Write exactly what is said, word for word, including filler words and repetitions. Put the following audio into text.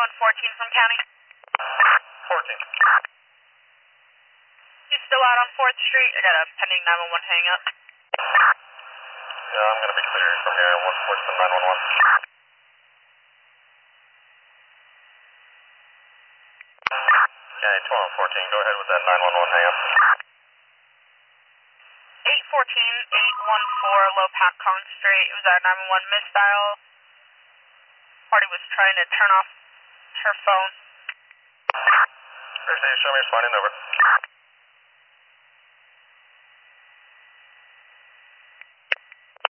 one fourteen from county. fourteen. You still out on fourth Street? I got a pending nine one one hang up. Yeah, I'm going to be clear from here. one fourteen nine one one. Okay, twelve fourteen, go ahead with that nine one one hang up. eight fourteen, eight one four, low Pac Kong Street. It was at nine one one misdial. Party was trying to turn off her phone. Thursday, show me responding, over.